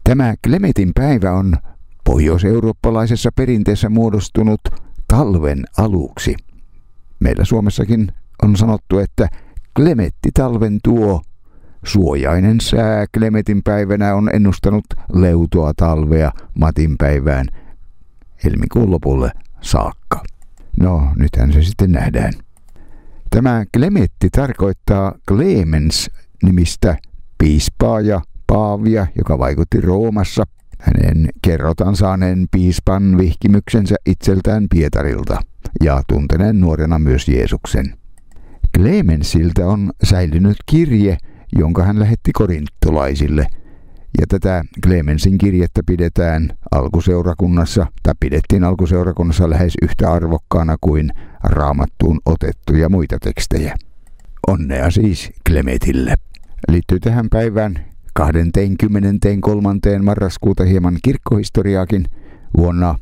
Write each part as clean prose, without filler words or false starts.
Tämä Klemetin päivä on pohjoiseurooppalaisessa perinteessä muodostunut talven aluksi. Meillä Suomessakin on sanottu, että Klemetti talven tuo. Suojainen sää Klemetin päivänä on ennustanut leutoa talvea Matin päivään helmikuun lopulle saakka. No, nythän se sitten nähdään. Tämä Klemetti tarkoittaa Clemens-nimistä piispaa ja paavia, joka vaikutti Roomassa. Hänen kerrotaan saaneen piispan vihkimyksensä itseltään Pietarilta ja tunteneen nuorena myös Jeesuksen. Clemensiltä on säilynyt kirje, jonka hän lähetti korintolaisille, ja tätä Clemensin kirjettä pidettiin alkuseurakunnassa lähes yhtä arvokkaana kuin Raamattuun otettuja muita tekstejä. Onnea siis Klemetille. Liittyy tähän päivään 23. marraskuuta hieman kirkkohistoriaakin. Vuonna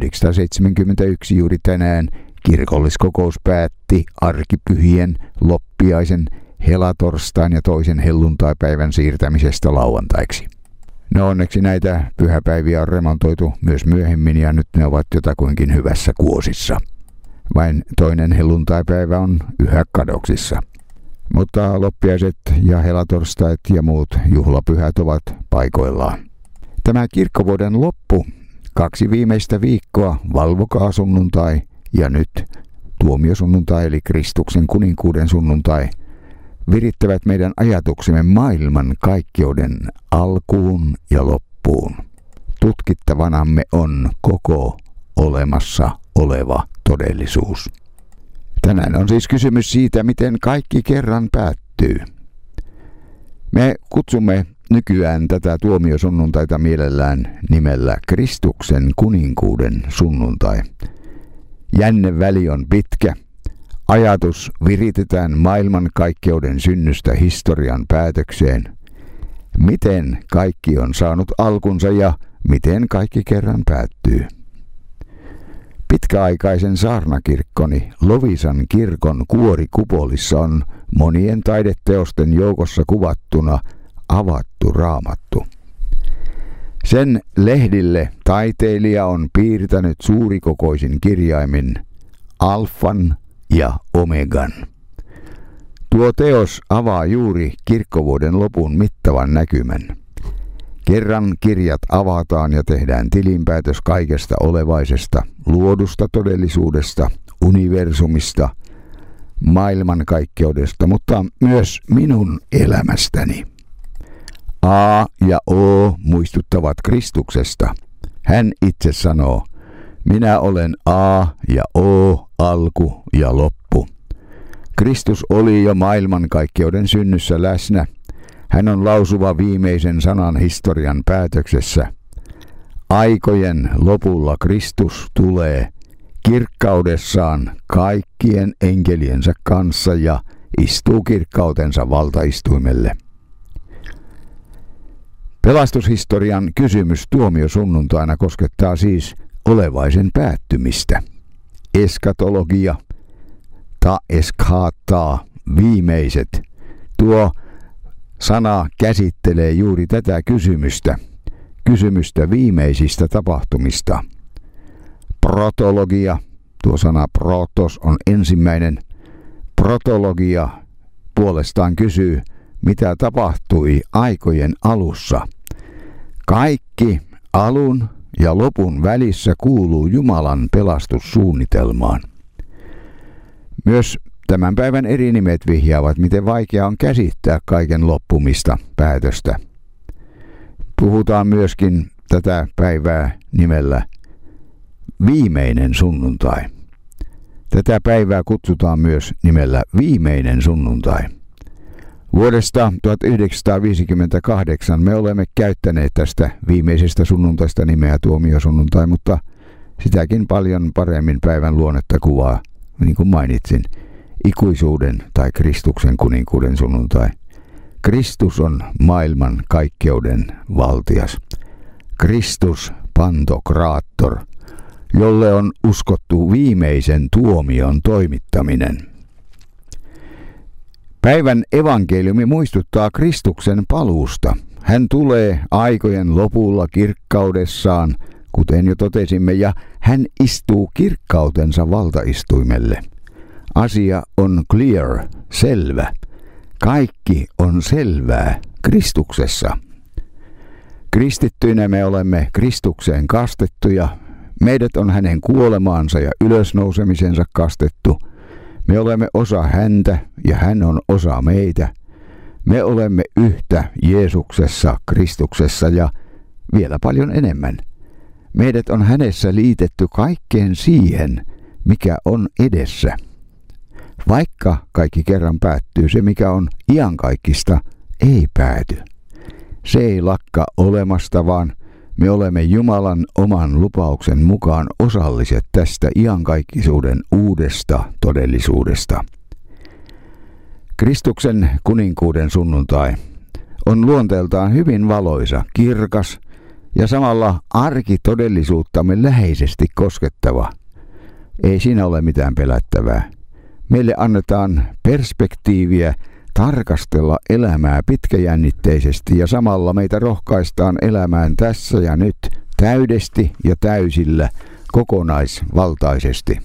1971 juuri tänään kirkolliskokous päätti arkipyhien loppiaisen helatorstain ja toisen helluntaipäivän siirtämisestä lauantaiksi. No onneksi näitä pyhäpäiviä on remontoitu myös myöhemmin ja nyt ne ovat jotakuinkin hyvässä kuosissa. Vain toinen helluntaipäivä on yhä kadoksissa. Mutta loppiaiset ja helatorstait ja muut juhlapyhät ovat paikoillaan. Tämä kirkkovuoden loppu, 2 viimeistä viikkoa, valvokaa sunnuntai ja nyt tuomiosunnuntai eli Kristuksen kuninkuuden sunnuntai, virittävät meidän ajatuksemme maailman kaikkeuden alkuun ja loppuun. Tutkittavanamme on koko olemassa oleva todellisuus. Tänään on siis kysymys siitä, miten kaikki kerran päättyy. Me kutsumme nykyään tätä tuomiosunnuntaita mielellään nimellä Kristuksen kuninkuuden sunnuntai. Jänneväli on pitkä. Ajatus viritetään maailmankaikkeuden synnystä historian päätökseen. Miten kaikki on saanut alkunsa ja miten kaikki kerran päättyy? Pitkäaikaisen saarnakirkkoni Loviisan kirkon kuorikupolissa on monien taideteosten joukossa kuvattuna avattu raamattu. Sen lehdille taiteilija on piirtänyt suurikokoisin kirjaimin Alfan ja Omegan. Tuo teos avaa juuri kirkkovuoden lopun mittavan näkymän. Kerran kirjat avataan ja tehdään tilinpäätös kaikesta olevaisesta, luodusta todellisuudesta, universumista, maailmankaikkeudesta, mutta myös minun elämästäni. A ja O muistuttavat Kristuksesta. Hän itse sanoo, minä olen A ja O, alku ja loppu. Kristus oli jo maailmankaikkeuden synnyssä läsnä. Hän on lausuva viimeisen sanan historian päätöksessä. Aikojen lopulla Kristus tulee kirkkaudessaan kaikkien enkeliensä kanssa ja istuu kirkkautensa valtaistuimelle. Pelastushistorian kysymys tuomiosunnuntaina koskettaa siis olevaisen päättymistä. Eskatologia, ta eskhaattaa, viimeiset. Tuo sana käsittelee juuri tätä kysymystä viimeisistä tapahtumista. Protologia, tuo sana protos on ensimmäinen. Protologia puolestaan kysyy, mitä tapahtui aikojen alussa. Kaikki alun ja lopun välissä kuuluu Jumalan pelastussuunnitelmaan. Myös tämän päivän eri nimet vihjaavat, miten vaikea on käsittää kaiken loppumista, päätöstä. Puhutaan myöskin tätä päivää nimellä viimeinen sunnuntai. Tätä päivää kutsutaan myös nimellä viimeinen sunnuntai. Vuodesta 1958 me olemme käyttäneet tästä viimeisestä sunnuntaista nimeä tuomiosunnuntai, mutta sitäkin paljon paremmin päivän luonnetta kuvaa, niin kuin mainitsin, ikuisuuden tai Kristuksen kuninkuuden sunnuntai. Kristus on maailman kaikkeuden valtias. Kristus pantokraattor, jolle on uskottu viimeisen tuomion toimittaminen. Päivän evankeliumi muistuttaa Kristuksen paluusta. Hän tulee aikojen lopulla kirkkaudessaan, kuten jo totesimme, ja hän istuu kirkkautensa valtaistuimelle. Asia on clear, selvä. Kaikki on selvää Kristuksessa. Kristittyinä me olemme Kristukseen kastettuja. Meidät on hänen kuolemaansa ja ylösnousemisensa kastettu. Me olemme osa häntä ja hän on osa meitä. Me olemme yhtä Jeesuksessa, Kristuksessa ja vielä paljon enemmän. Meidät on hänessä liitetty kaikkeen siihen, mikä on edessä. Vaikka kaikki kerran päättyy, se mikä on iankaikkista ei pääty. Se ei lakka olemasta, vaan me olemme Jumalan oman lupauksen mukaan osalliset tästä iankaikkisuuden uudesta todellisuudesta. Kristuksen kuninkuuden sunnuntai on luonteeltaan hyvin valoisa, kirkas ja samalla arkitodellisuuttamme läheisesti koskettava. Ei siinä ole mitään pelättävää. Meille annetaan perspektiiviä tarkastella elämää pitkäjännitteisesti ja samalla meitä rohkaistaan elämään tässä ja nyt täydesti ja täysillä kokonaisvaltaisesti.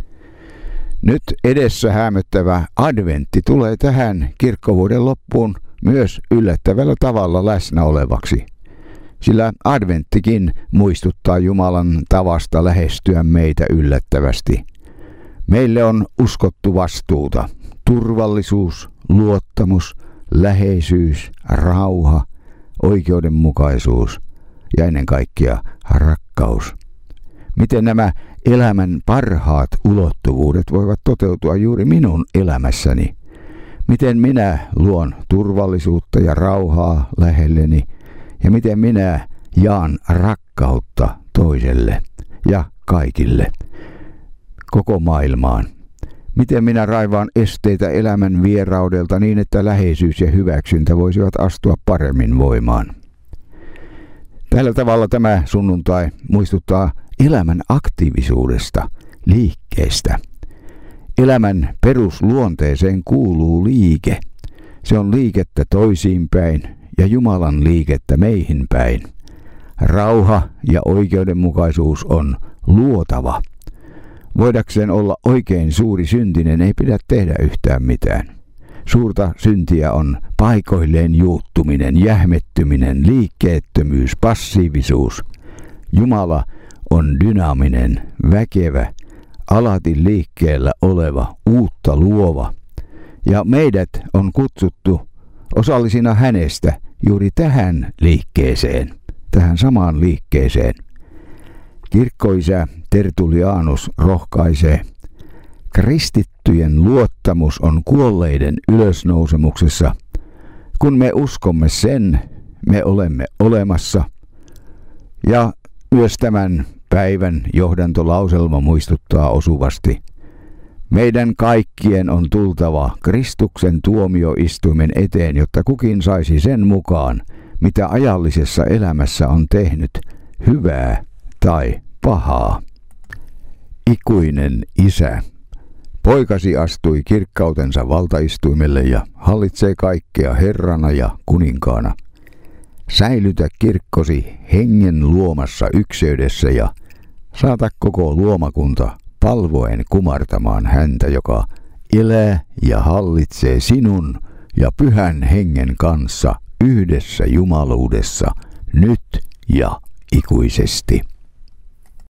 Nyt edessä häämöttävä adventti tulee tähän kirkkovuoden loppuun myös yllättävällä tavalla läsnä olevaksi. Sillä adventtikin muistuttaa Jumalan tavasta lähestyä meitä yllättävästi. Meille on uskottu vastuuta, turvallisuus, luottamus, läheisyys, rauha, oikeudenmukaisuus ja ennen kaikkea rakkaus. Miten nämä elämän parhaat ulottuvuudet voivat toteutua juuri minun elämässäni? Miten minä luon turvallisuutta ja rauhaa lähelleni ja miten minä jaan rakkautta toiselle ja kaikille, koko maailmaan? Miten minä raivaan esteitä elämän vieraudelta niin, että läheisyys ja hyväksyntä voisivat astua paremmin voimaan? Tällä tavalla tämä sunnuntai muistuttaa elämän aktiivisuudesta, liikkeestä. Elämän perusluonteeseen kuuluu liike. Se on liikettä toisiin päin ja Jumalan liikettä meihin päin. Rauha ja oikeudenmukaisuus on luotava. Voidakseen olla oikein suuri syntinen ei pidä tehdä yhtään mitään. Suurta syntiä on paikoilleen juuttuminen, jähmettyminen, liikkeettömyys, passiivisuus. Jumala on dynaaminen, väkevä, alati liikkeellä oleva, uutta luova. Ja meidät on kutsuttu osallisina hänestä juuri tähän liikkeeseen, tähän samaan liikkeeseen. Kirkkoisä Tertullianus rohkaisee: kristittyjen luottamus on kuolleiden ylösnousemuksessa. Kun me uskomme sen, me olemme olemassa. Ja myös tämän päivän johdantolauselma muistuttaa osuvasti: meidän kaikkien on tultava Kristuksen tuomioistuimen eteen, jotta kukin saisi sen mukaan, mitä ajallisessa elämässä on tehnyt, hyvää tai pahaa. Ikuinen Isä, poikasi astui kirkkautensa valtaistuimelle ja hallitsee kaikkea Herrana ja kuninkaana. Säilytä kirkkosi hengen luomassa ykseydessä ja saata koko luomakunta palvoen kumartamaan häntä, joka elää ja hallitsee sinun ja pyhän hengen kanssa yhdessä jumaluudessa nyt ja ikuisesti.